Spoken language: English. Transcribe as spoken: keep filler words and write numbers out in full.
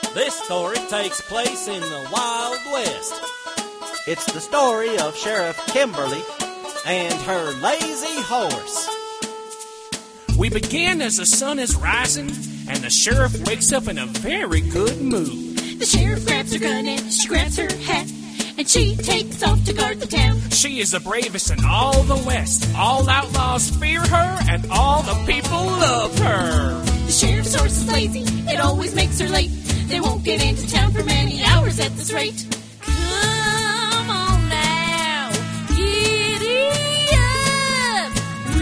This story takes place in the Wild West. It's the story of Sheriff Kimberly and her lazy horse. We begin as the sun is rising, and the sheriff wakes up in a very good mood. The sheriff grabs her gun and she grabs her hat, and she takes off to guard the town. She is the bravest in all the West. All outlaws fear her, and all the people love her. The sheriff's horse is lazy, it always makes her late. They won't get into town for many hours at this rate. Come